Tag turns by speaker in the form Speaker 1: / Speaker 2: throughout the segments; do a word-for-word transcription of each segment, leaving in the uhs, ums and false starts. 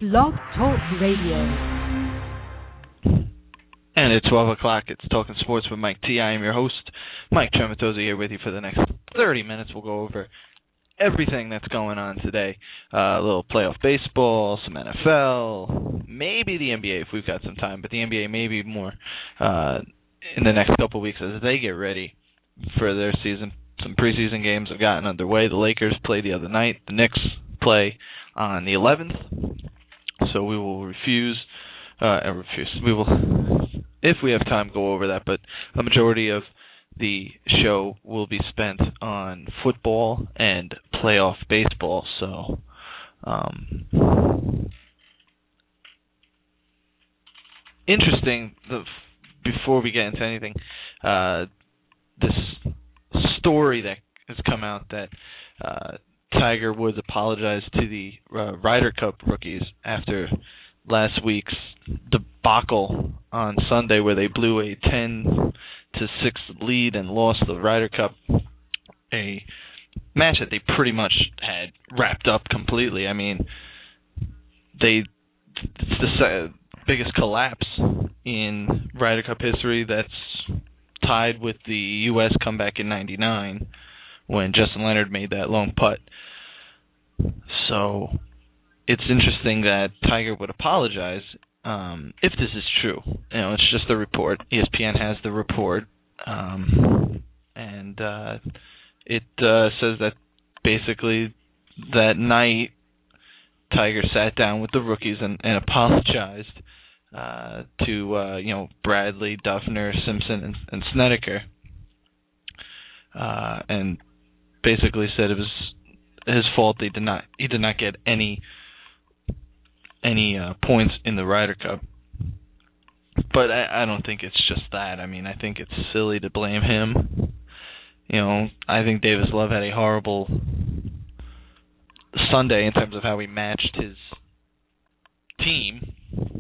Speaker 1: Blog Talk Radio.
Speaker 2: And at twelve o'clock, it's Talking Sports with Mike T. I am your host, Mike Trematosi, here with you for the next thirty minutes. We'll go over everything that's going on today. Uh, a little playoff baseball, some N F L, maybe the N B A if we've got some time, but the N B A maybe more uh, in the next couple of weeks as they get ready for their season. Some preseason games have gotten underway. The Lakers played the other night. The Knicks play on the eleventh. So we will refuse, uh, refuse. We will, if we have time, go over that. But a majority of the show will be spent on football and playoff baseball. So, um, interesting. The, before we get into anything, uh, this story that has come out that uh, Tiger Woods apologized to the uh, Ryder Cup rookies after last week's debacle on Sunday where they blew a ten to six lead and lost the Ryder Cup, a match that they pretty much had wrapped up completely. I mean, they it's the uh, biggest collapse in Ryder Cup history. That's tied with the U S comeback in ninety-nine when Justin Leonard made that long putt. So it's interesting that Tiger would apologize um, if this is true. You know, it's just a report. E S P N has the report, um, and uh, it uh, says that basically that night Tiger sat down with the rookies and, and apologized uh, to uh, you know Bradley, Duffner, Simpson, and, and Snedeker, uh, and basically said it was his fault. He did not he did not get any any uh, points in the Ryder Cup. But I, I don't think it's just that. I mean, I think it's silly to blame him. You know, I think Davis Love had a horrible Sunday in terms of how he matched his team.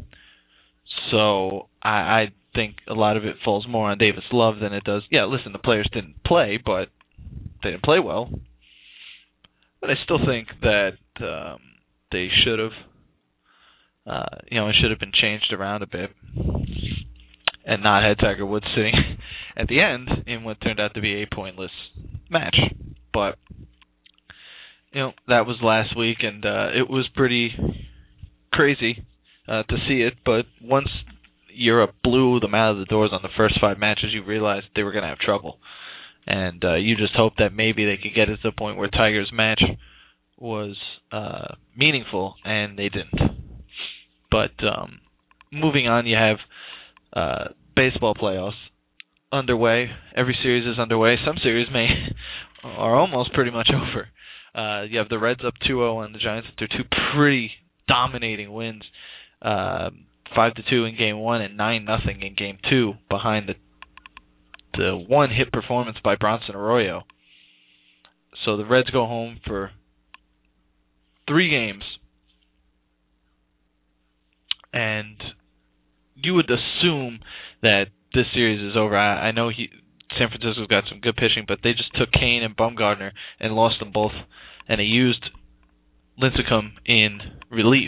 Speaker 2: So I, I think a lot of it falls more on Davis Love than it does. Yeah, listen, the players didn't play, but they didn't play well. But I still think that um, they should have, uh, you know, it should have been changed around a bit and not had Tiger Woods sitting at the end in what turned out to be a pointless match. But, you know, that was last week, and uh, it was pretty crazy uh, to see it. But once Europe blew them out of the doors on the first five matches, you realized they were going to have trouble. And uh, you just hope that maybe they could get it to the point where Tiger's match was uh, meaningful, and they didn't. But um, moving on, you have uh, baseball playoffs underway. Every series is underway. Some series may are almost pretty much over. Uh, you have the Reds up two oh on the Giants after two pretty dominating wins, uh, five to two in Game One and nine nothing in Game Two behind the the one-hit performance by Bronson Arroyo. So the Reds go home for three games. And you would assume that this series is over. I, I know he, San Francisco's got some good pitching, but they just took Kane and Bumgarner and lost them both. And they used Lincecum in relief.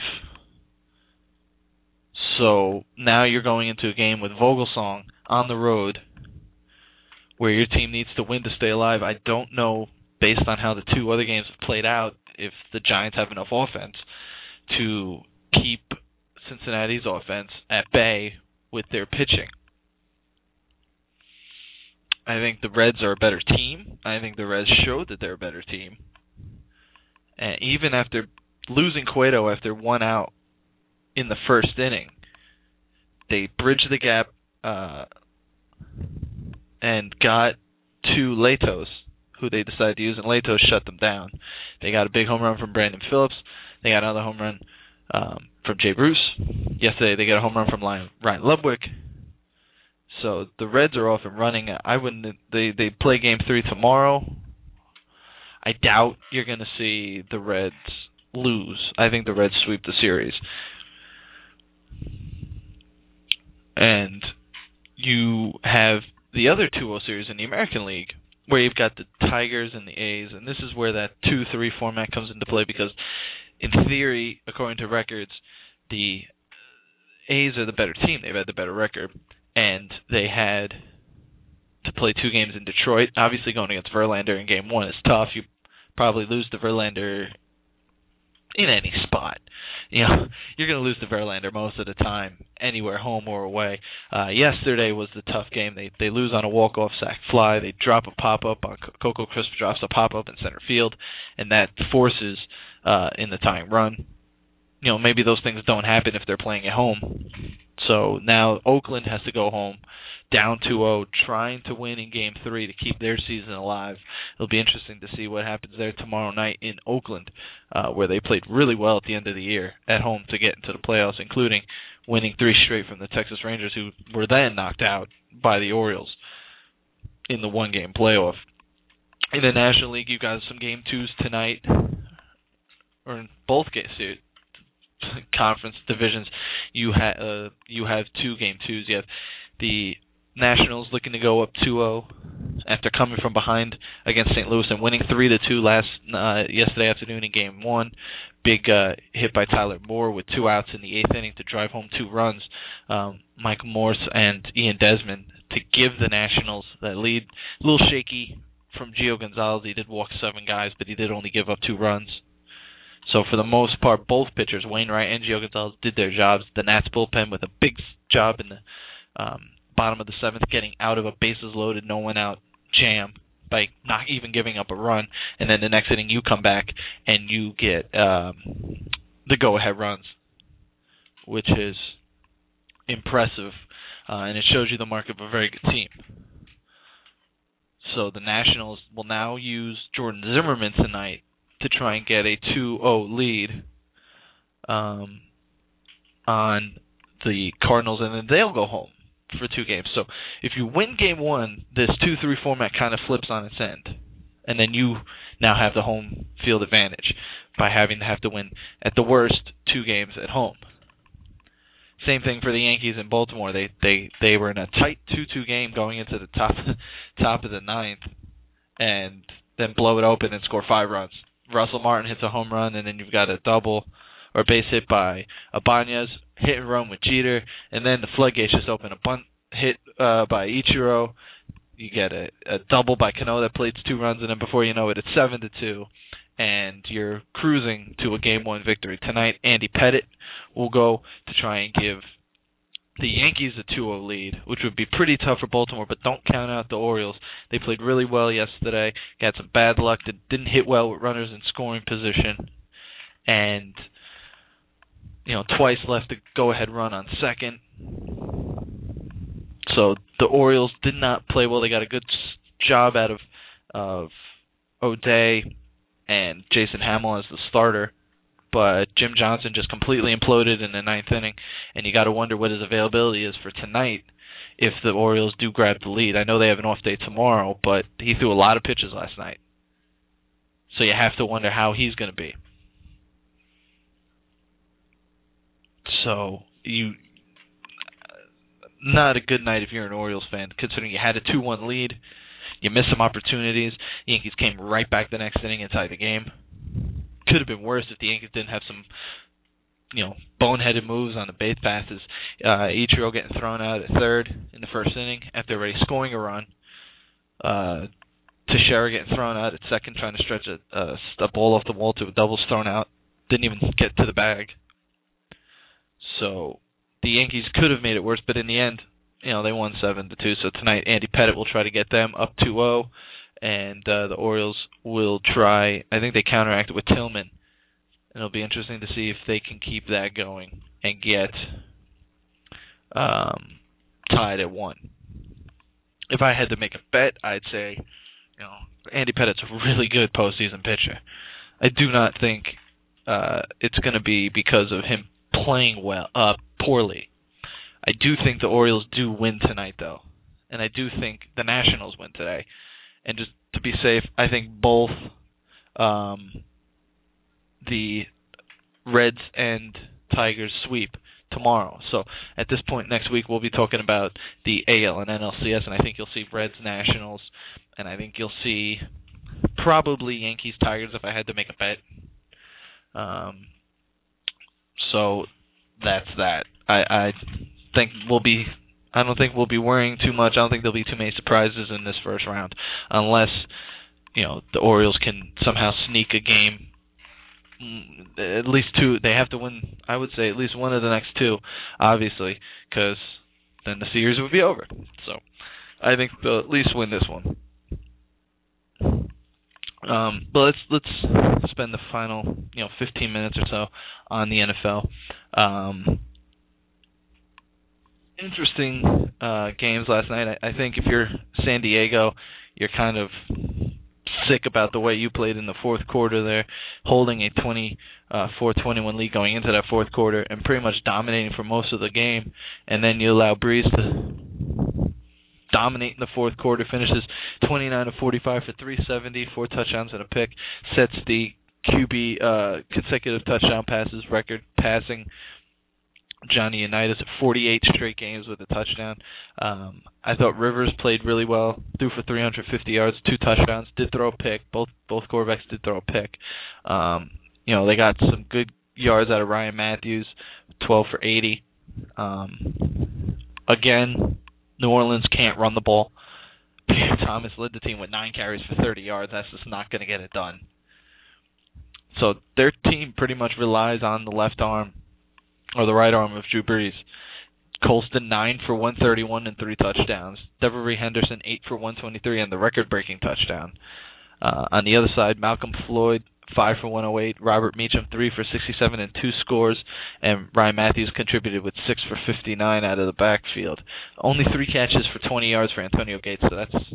Speaker 2: So now you're going into a game with Vogelsong on the road where your team needs to win to stay alive. I don't know, based on how the two other games have played out, if the Giants have enough offense to keep Cincinnati's offense at bay with their pitching. I think the Reds are a better team. I think the Reds showed that they're a better team. And even after losing Cueto after one out in the first inning, they bridged the gap uh, and got to Latos, who they decided to use, and Latos shut them down. They got a big home run from Brandon Phillips. They got another home run um, from Jay Bruce. Yesterday they got a home run from Ryan Ludwig. So the Reds are off and running. I wouldn't. They they play Game Three tomorrow. I doubt you're going to see the Reds lose. I think the Reds sweep the series. And you have the other two oh series in the American League, where you've got the Tigers and the A's, and this is where that two three format comes into play, because in theory, according to records, the A's are the better team. They've had the better record, and they had to play two games in Detroit. Obviously, going against Verlander in Game One is tough. You probably lose to Verlander in any spot. You know, you're going to lose to Verlander most of the time, anywhere, home or away. Uh, yesterday was the tough game. They they lose on a walk-off sac fly. They drop a pop-up. on Coco Crisp drops a pop-up in center field, and that forces uh, in the tying run. You know, maybe those things don't happen if they're playing at home. So now Oakland has to go home down two oh, trying to win in Game three to keep their season alive. It'll be interesting to see what happens there tomorrow night in Oakland, uh, where they played really well at the end of the year at home to get into the playoffs, including winning three straight from the Texas Rangers, who were then knocked out by the Orioles in the one-game playoff. In the National League, you've got some Game twos tonight, or in both cases, conference divisions. You, ha- uh, you have two Game twos. You have the Nationals looking to go up two oh after coming from behind against Saint Louis and winning three to two last uh, yesterday afternoon in Game one. Big uh, hit by Tyler Moore with two outs in the eighth inning to drive home two runs. Um, Michael Morse and Ian Desmond to give the Nationals that lead. A little shaky from Gio Gonzalez. He did walk seven guys, but he did only give up two runs. So for the most part, both pitchers, Wainwright and Gio Gonzalez, did their jobs. The Nats bullpen with a big job in the um, bottom of the seventh, getting out of a bases loaded, no one out jam by not even giving up a run. And then the next inning, you come back and you get um, the go-ahead runs, which is impressive, uh, and it shows you the mark of a very good team. So the Nationals will now use Jordan Zimmermann tonight to try and get a two oh lead um, on the Cardinals, and then they'll go home for two games. So if you win Game one, this two three format kind of flips on its end, and then you now have the home field advantage by having to have to win, at the worst, two games at home. Same thing for the Yankees in Baltimore. They they, they were in a tight two two game going into the top top of the ninth, and then blow it open and score five runs. Russell Martin hits a home run, and then you've got a double or base hit by Ibanez, hit and run with Jeter, and then the floodgates just open. A bunt hit uh, by Ichiro. You get a, a double by Cano that plates two runs, and then before you know it, it's seven to two, and you're cruising to a game one victory. Tonight, Andy Pettitte will go to try and give the Yankees a two oh lead, which would be pretty tough for Baltimore, but don't count out the Orioles. They played really well yesterday, got some bad luck, that didn't hit well with runners in scoring position, and you know, twice left to go-ahead run on second. So the Orioles did not play well. They got a good job out of of O'Day and Jason Hamill as the starter, but Jim Johnson just completely imploded in the ninth inning, and you got to wonder what his availability is for tonight if the Orioles do grab the lead. I know they have an off day tomorrow, but he threw a lot of pitches last night, so you have to wonder how he's going to be. So you, not a good night if you're an Orioles fan, considering you had a two one lead. You missed some opportunities. The Yankees came right back the next inning and tied the game. Could have been worse if the Yankees didn't have some, you know, boneheaded moves on the base passes. Uh, Ichiro getting thrown out at third in the first inning after already scoring a run. Uh, Teixeira getting thrown out at second, trying to stretch a, a, a ball off the wall to a doubles thrown out. Didn't even get to the bag. So the Yankees could have made it worse, but in the end, you know, they won seven to two. So tonight, Andy Pettitte will try to get them up two oh, and uh, the Orioles will try. I think they counteracted with Tillman, and it'll be interesting to see if they can keep that going and get um, tied at one. If I had to make a bet, I'd say, you know, Andy Pettitte's a really good postseason pitcher. I do not think uh, it's going to be because of him playing well, uh, poorly. I do think the Orioles do win tonight, though, and I do think the Nationals win today. And just to be safe, I think both um, the Reds and Tigers sweep tomorrow. So at this point next week, we'll be talking about the A L and N L C S, and I think you'll see Reds, Nationals, and I think you'll see probably Yankees, Tigers if I had to make a bet. Um, so that's that. I, I think we'll be. I don't think we'll be worrying too much. I don't think there'll be too many surprises in this first round, unless you know the Orioles can somehow sneak a game. At least two. They have to win. I would say at least one of the next two, obviously, because then the series would be over. So I think they'll at least win this one. Um, but let's let's spend the final you know fifteen minutes or so on the N F L. Um, interesting uh, games last night. I, I think if you're San Diego, you're kind of sick about the way you played in the fourth quarter there, holding a twenty-four twenty-one lead going into that fourth quarter and pretty much dominating for most of the game, and then you allow Breeze to dominate in the fourth quarter, finishes twenty-nine to forty-five for three seventy, four touchdowns and a pick, sets the Q B uh, consecutive touchdown passes record, passing Johnny Unitas at forty-eight straight games with a touchdown. Um, I thought Rivers played really well, threw for three hundred fifty yards, two touchdowns, did throw a pick. Both both quarterbacks did throw a pick. Um, you know, they got some good yards out of Ryan Matthews, twelve for eighty. Um, again, New Orleans can't run the ball. Pierre Thomas led the team with nine carries for thirty yards. That's just not going to get it done. So their team pretty much relies on the left arm or the right arm of Drew Brees. Colston, nine for one thirty-one and three touchdowns. Devery Henderson, eight for one twenty-three and the record-breaking touchdown. Uh, on the other side, Malcolm Floyd, five for one oh eight. Robert Meacham, three for sixty-seven and two scores. And Ryan Matthews contributed with six for fifty-nine out of the backfield. Only three catches for twenty yards for Antonio Gates, so that's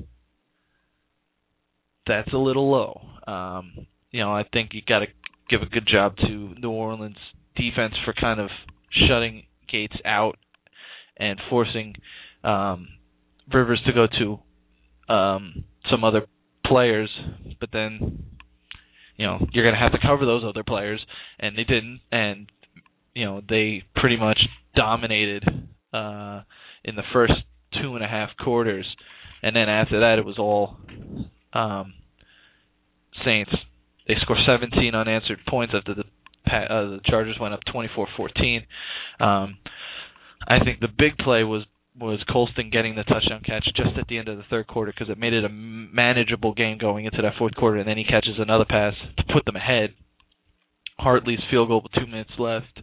Speaker 2: that's a little low. Um, you know, I think you got to give a good job to New Orleans defense for kind of shutting Gates out and forcing um, Rivers to go to um, some other players, but then you know you're going to have to cover those other players, and they didn't, and you know they pretty much dominated uh, in the first two and a half quarters, and then after that it was all um, Saints. They scored seventeen unanswered points after the Uh, the Chargers went up twenty-four fourteen. Um, I think the big play was was Colston getting the touchdown catch just at the end of the third quarter because it made it a manageable game going into that fourth quarter, and then he catches another pass to put them ahead. Hartley's field goal with two minutes left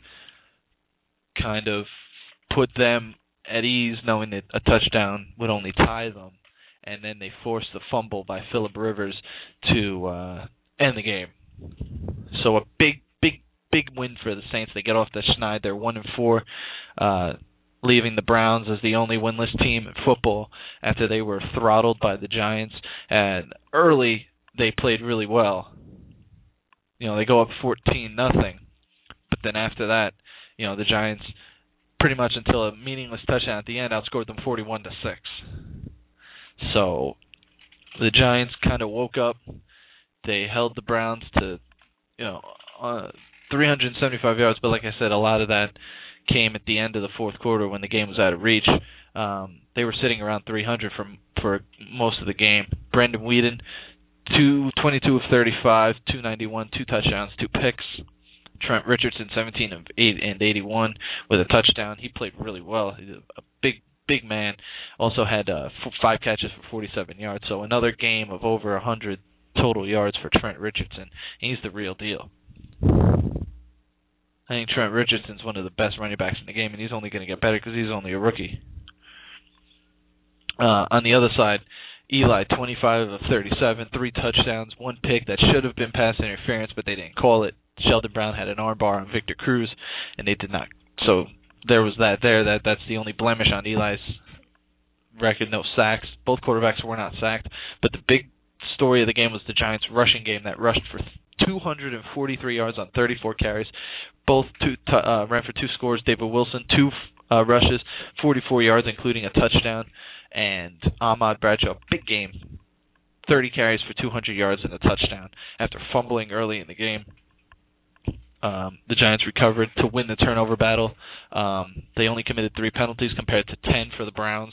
Speaker 2: kind of put them at ease, knowing that a touchdown would only tie them, and then they forced the fumble by Phillip Rivers to uh, end the game. So a big Big win for the Saints. They get off the schneid. They're one and four, uh, leaving the Browns as the only winless team in football after they were throttled by the Giants. And early, they played really well. You know, they go up fourteen nothing, but then after that, you know, the Giants pretty much until a meaningless touchdown at the end outscored them forty-one to six. So the Giants kind of woke up. They held the Browns to, you know, uh, three hundred seventy-five yards, but like I said, a lot of that came at the end of the fourth quarter when the game was out of reach. Um, they were sitting around three hundred for, for most of the game. Brendan Whedon, two, twenty-two of thirty-five, two ninety-one, two touchdowns, two picks. Trent Richardson, seventeen of eight and eighty-one with a touchdown. He played really well. He's a big, big man. Also had uh, f- five catches for forty-seven yards. So another game of over one hundred total yards for Trent Richardson. He's the real deal. I think Trent Richardson's one of the best running backs in the game, and he's only going to get better because he's only a rookie. Uh, on the other side, Eli, twenty-five of thirty-seven, three touchdowns, one pick that should have been pass interference, but they didn't call it. Sheldon Brown had an armbar on Victor Cruz, and they did not. So there was that there. That That's the only blemish on Eli's record, no sacks. Both quarterbacks were not sacked, but the big story of the game was the Giants' rushing game that rushed for two hundred forty-three yards on thirty-four carries. Both two t- uh, ran for two scores. David Wilson, two uh, rushes, forty-four yards, including a touchdown. And Ahmad Bradshaw, big game, thirty carries for two hundred yards and a touchdown. After fumbling early in the game, um, the Giants recovered to win the turnover battle. Um, they only committed three penalties compared to ten for the Browns.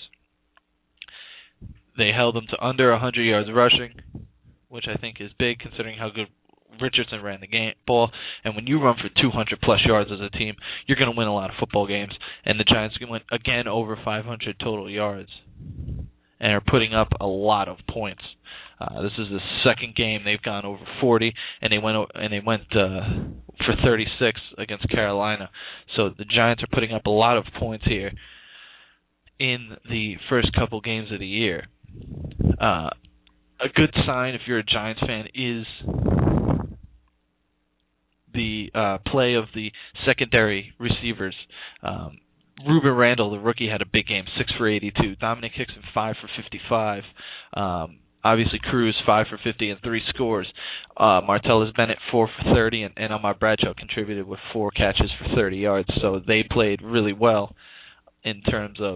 Speaker 2: They held them to under one hundred yards rushing, which I think is big considering how good Richardson ran the game ball, and when you run for two hundred plus yards as a team, you're going to win a lot of football games. And the Giants went again over five hundred total yards and are putting up a lot of points. Uh, this is the second game they've gone over forty, and they went and they went uh, for thirty-six against Carolina. So the Giants are putting up a lot of points here in the first couple games of the year. Uh, a good sign, if you're a Giants fan, is the uh, play of the secondary receivers. Um, Ruben Randall, the rookie, had a big game, six for eighty-two. Dominic Hickson, five for fifty-five. Um, obviously, Cruz, five for fifty and three scores. Uh, Martellus Bennett, four for thirty, and, and Ahmad Bradshaw contributed with four catches for thirty yards. So they played really well in terms of,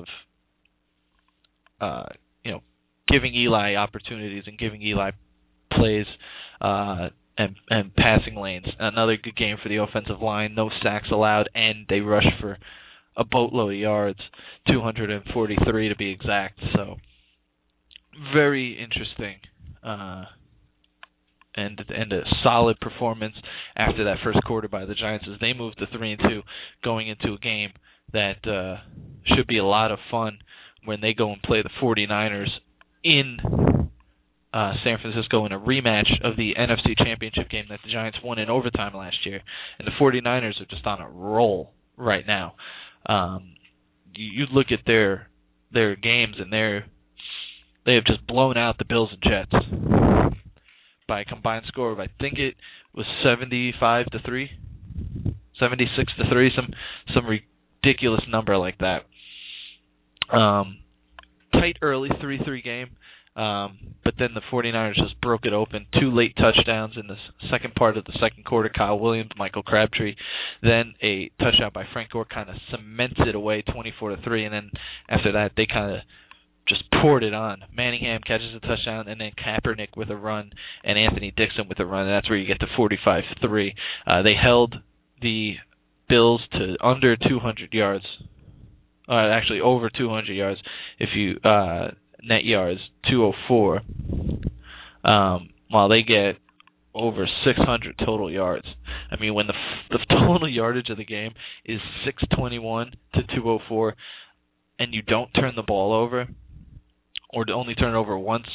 Speaker 2: uh, you know, giving Eli opportunities and giving Eli plays uh, and and passing lanes. Another good game for the offensive line. No sacks allowed, and they rushed for a boatload of yards, two hundred forty-three to be exact. So very interesting, uh, and and a solid performance after that first quarter by the Giants as they moved to three and two, going into a game that uh, should be a lot of fun when they go and play the forty-niners in uh, San Francisco in a rematch of the N F C Championship game that the Giants won in overtime last year. And the forty-niners are just on a roll right now. Um, you, you look at their their games, and they're they have just blown out the Bills and Jets by a combined score of, I think it was seventy-five to three, seventy-six to three, some some ridiculous number like that. Um, tight early three three game, um, but then the forty-niners just broke it open. Two late touchdowns in the second part of the second quarter. Kyle Williams, Michael Crabtree. Then a touchdown by Frank Gore kind of cements it away twenty-four to three, and then after that they kind of just poured it on. Manningham catches a touchdown, and then Kaepernick with a run, and Anthony Dixon with a run, and that's where you get to forty-five three. Uh, they held the Bills to under two hundred yards. Uh, actually, over two hundred yards. If you uh, net yards, two oh four. Um, while they get over six hundred total yards. I mean, when the the total yardage of the game is six twenty-one to two oh four, and you don't turn the ball over, or only turn it over once,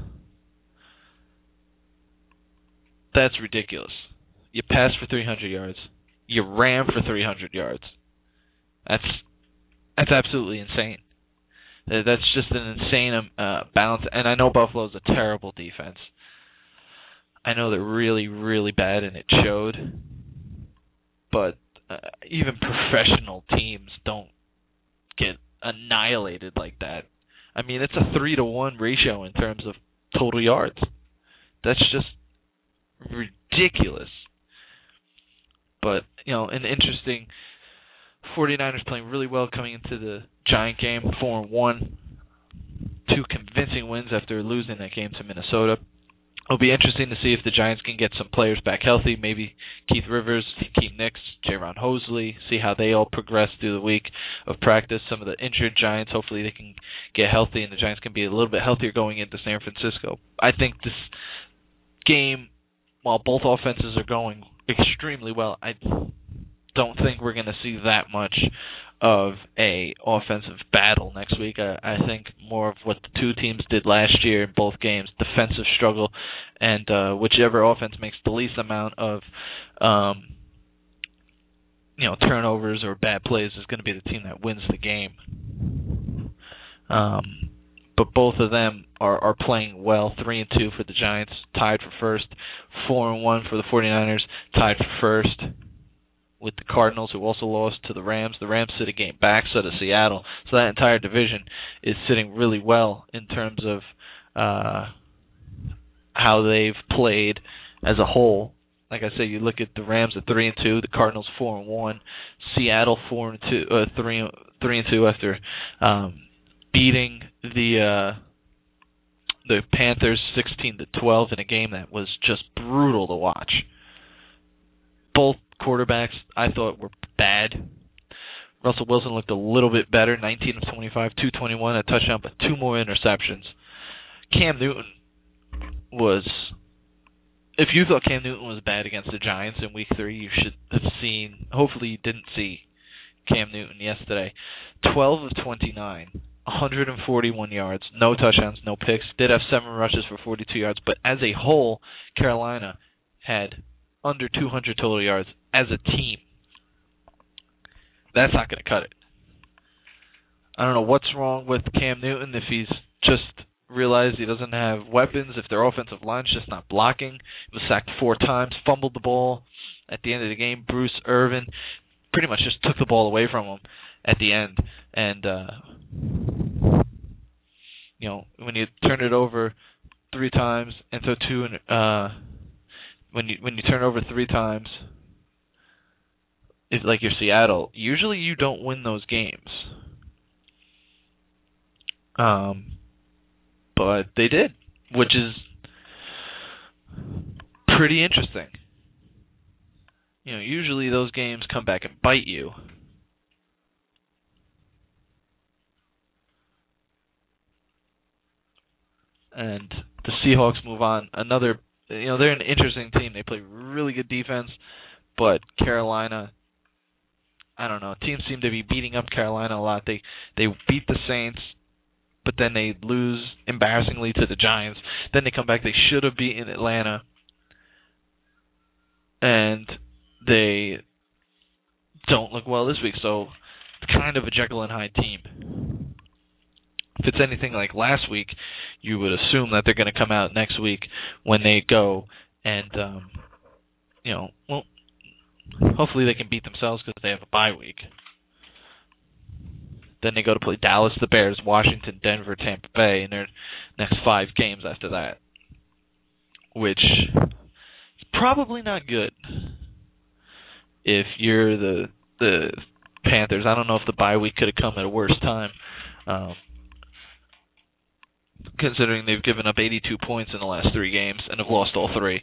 Speaker 2: that's ridiculous. You pass for three hundred yards. You ran for three hundred yards. That's That's absolutely insane. That's just an insane uh, balance. And I know Buffalo's a terrible defense. I know they're really, really bad, and it showed. But uh, even professional teams don't get annihilated like that. I mean, it's a three to one ratio in terms of total yards. That's just ridiculous. But, you know, an interesting forty-niners playing really well coming into the Giant game, four and one. Two convincing wins after losing that game to Minnesota. It'll be interesting to see if the Giants can get some players back healthy, maybe Keith Rivers, Keem Nicks, Jaron Hosley, see how they all progress through the week of practice. Some of the injured Giants, hopefully they can get healthy and the Giants can be a little bit healthier going into San Francisco. I think this game, while both offenses are going extremely well, I don't think we're going to see that much of a offensive battle next week. I, I think more of what the two teams did last year in both games, defensive struggle, and uh, whichever offense makes the least amount of um, you know turnovers or bad plays is going to be the team that wins the game. Um, but both of them are, are playing well. Three and two for the Giants, tied for first. Four and one for the forty-niners, tied for first with the Cardinals, who also lost to the Rams. The Rams sit a game back, so does Seattle. So that entire division is sitting really well in terms of uh, how they've played as a whole. Like I said, you look at the Rams at three and two, the Cardinals four and one, Seattle four and two, uh, three three and two after um, beating the uh, the Panthers sixteen to twelve in a game that was just brutal to watch. Both quarterbacks, I thought, were bad. Russell Wilson looked a little bit better, nineteen of twenty-five, two twenty-one, a touchdown, but two more interceptions. Cam Newton was if you thought Cam Newton was bad against the Giants in Week Three, you should have seen. Hopefully, you didn't see Cam Newton yesterday. Twelve of twenty-nine, one hundred forty-one yards, no touchdowns, no picks. Did have seven rushes for forty-two yards, but as a whole, Carolina had under two hundred total yards as a team. That's not going to cut it. I don't know what's wrong with Cam Newton, if he's just realized he doesn't have weapons, if their offensive line's just not blocking. He was sacked four times, fumbled the ball at the end of the game. Bruce Irvin pretty much just took the ball away from him at the end. And, uh, you know, when you turn it over three times and throw two, and uh, when you when you turn it over three times, if, like you're Seattle, usually you don't win those games. Um, but they did, which is pretty interesting. You know, usually those games come back and bite you. And the Seahawks move on. Another, you know, they're an interesting team. They play really good defense, but Carolina, I don't know, teams seem to be beating up Carolina a lot. They they beat the Saints, but then they lose embarrassingly to the Giants. Then they come back. They should have beaten Atlanta. And they don't look well this week. So it's kind of a Jekyll and Hyde team. If it's anything like last week, you would assume that they're going to come out next week when they go and, um, you know, well, hopefully they can beat themselves because they have a bye week. Then they go to play Dallas, the Bears, Washington, Denver, Tampa Bay in their next five games after that, which is probably not good if you're the the Panthers. I don't know if the bye week could have come at a worse time, um, considering they've given up eighty-two points in the last three games and have lost all three.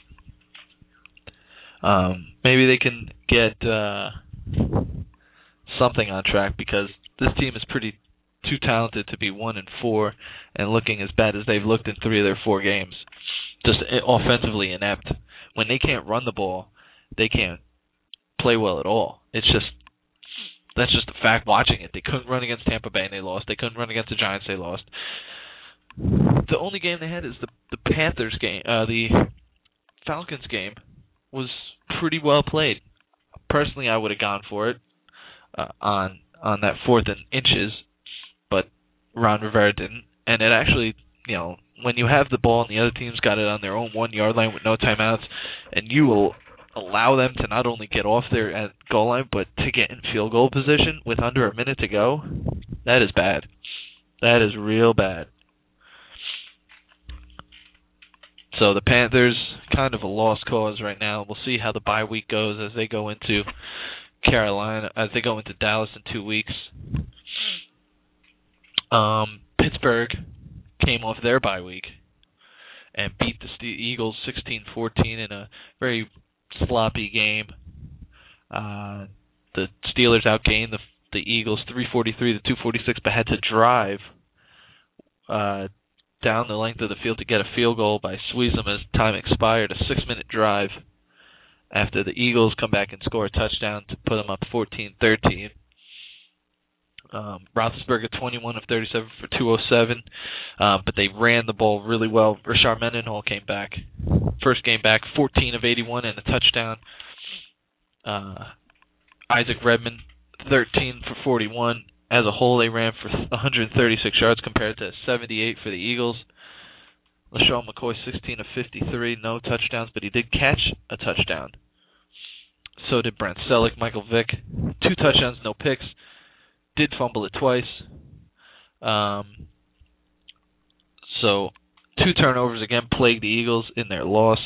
Speaker 2: Um, maybe they can get uh, something on track because this team is pretty too talented to be one and four and looking as bad as they've looked in three of their four games. Just offensively inept. When they can't run the ball, they can't play well at all. It's just that's just a fact. Watching it, they couldn't run against Tampa Bay and they lost. They couldn't run against the Giants, they lost. The only game they had is the the Panthers game. Uh, the Falcons game was pretty well played. Personally, I would have gone for it uh, on on that fourth and inches, but Ron Rivera didn't. And it actually, you know, when you have the ball and the other team's got it on their own one-yard line with no timeouts, and you will allow them to not only get off their at goal line, but to get in field goal position with under a minute to go, that is bad. That is real bad. So the Panthers, kind of a lost cause right now. We'll see how the bye week goes as they go into Carolina, as they go into Dallas in two weeks. Um, Pittsburgh came off their bye week and beat the Eagles sixteen fourteen in a very sloppy game. Uh, the Steelers outgained the the Eagles three forty-three to two forty-six, but had to drive uh, down the length of the field to get a field goal by Sweezum as time expired. A six-minute drive after the Eagles come back and score a touchdown to put them up fourteen thirteen. Um, Roethlisberger twenty-one of thirty-seven for two oh seven, uh, but they ran the ball really well. Rashard Mendenhall came back. First game back, fourteen of eighty-one and a touchdown. Uh, Isaac Redman, thirteen for forty-one. As a whole, they ran for one hundred thirty-six yards compared to seventy-eight for the Eagles. LaShawn McCoy, sixteen of fifty-three, no touchdowns, but he did catch a touchdown. So did Brent Selleck. Michael Vick, two touchdowns, no picks. Did fumble it twice. Um, so two turnovers again plagued the Eagles in their loss.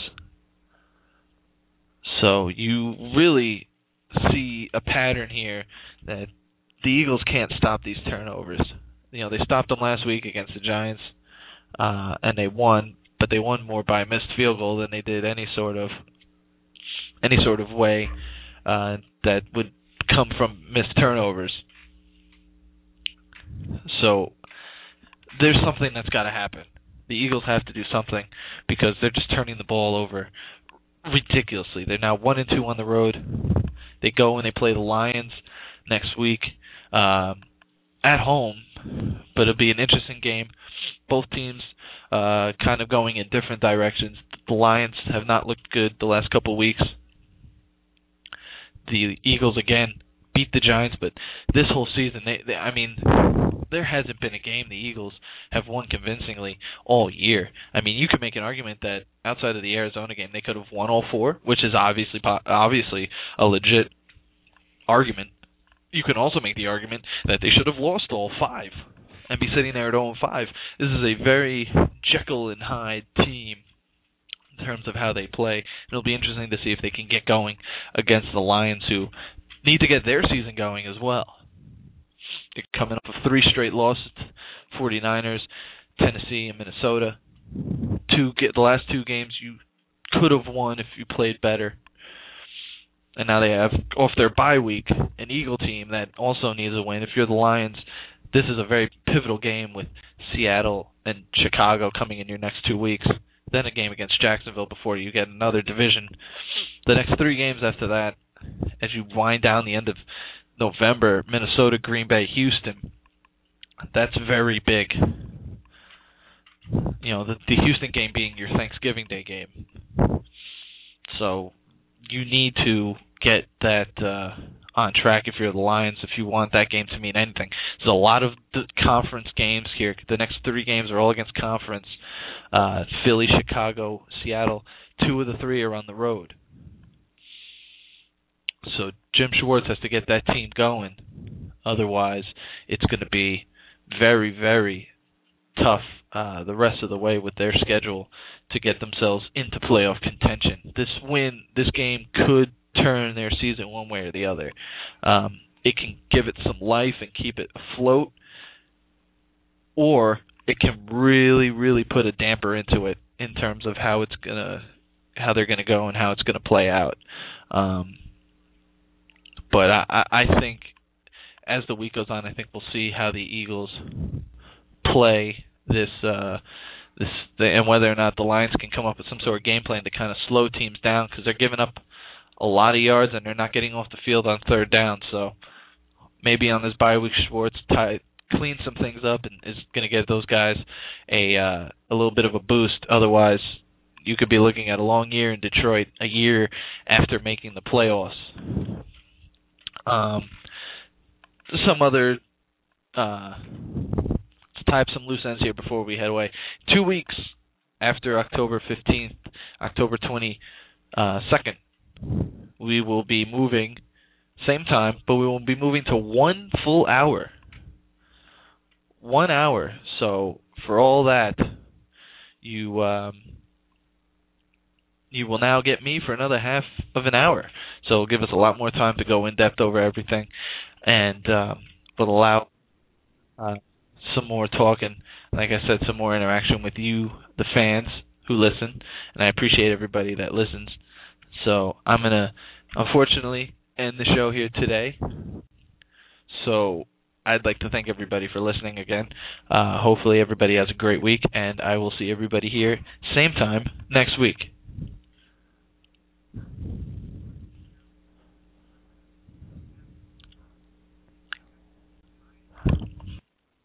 Speaker 2: So you really see a pattern here that the Eagles can't stop these turnovers. You know, they stopped them last week against the Giants, uh, and they won, but they won more by a missed field goal than they did any sort of any sort of way uh, that would come from missed turnovers. So there's something that's got to happen. The Eagles have to do something because they're just turning the ball over ridiculously. They're now one and two on the road. They go and they play the Lions next week um, at home, but it'll be an interesting game. Both teams uh, kind of going in different directions. The Lions have not looked good the last couple of weeks. The Eagles, again, beat the Giants, but this whole season, they, they I mean, there hasn't been a game the Eagles have won convincingly all year. I mean, you could make an argument that outside of the Arizona game, they could have won all four, which is obviously obviously a legit argument. You can also make the argument that they should have lost all five and be sitting there at oh and five. This is a very Jekyll and Hyde team in terms of how they play. It'll be interesting to see if they can get going against the Lions, who need to get their season going as well. They're coming up with three straight losses, forty-niners, Tennessee, and Minnesota. Two get the last two games you could have won if you played better. And now they have, off their bye week, an Eagle team that also needs a win. If you're the Lions, this is a very pivotal game with Seattle and Chicago coming in your next two weeks. Then a game against Jacksonville before you get another division. The next three games after that, as you wind down the end of November, Minnesota, Green Bay, Houston, that's very big. You know, the, the Houston game being your Thanksgiving Day game. So you need to get that uh, on track if you're the Lions, if you want that game to mean anything. There's a lot of the conference games here. The next three games are all against conference. Uh, Philly, Chicago, Seattle. Two of the three are on the road. So Jim Schwartz has to get that team going. Otherwise, it's going to be very, very tough uh, the rest of the way with their schedule to get themselves into playoff contention. This win, this game could turn their season one way or the other. Um, it can give it some life and keep it afloat, or it can really, really put a damper into it in terms of how it's gonna, how they're gonna go and how it's gonna play out. Um, But I, I think as the week goes on, I think we'll see how the Eagles play this, uh, this, and whether or not the Lions can come up with some sort of game plan to kind of slow teams down, because they're giving up a lot of yards and they're not getting off the field on third down. So maybe on this bye week, Schwartz tie, clean some things up and is going to get those guys a uh, a little bit of a boost. Otherwise, you could be looking at a long year in Detroit, a year after making the playoffs. Um, some other, uh, let's tie up some loose ends here before we head away. Two weeks after October fifteenth, October twenty-second, we will be moving, same time, but we will be moving to one full hour. One hour. So for all that, you um, you will now get me for another half of an hour. So it'll give us a lot more time to go in depth over everything, and um, will allow uh, some more talking. Like I said, some more interaction with you, the fans who listen, and I appreciate everybody that listens. So I'm gonna, unfortunately, end the show here today. So I'd like to thank everybody for listening again. Uh, hopefully everybody has a great week, and I will see everybody here same time next week.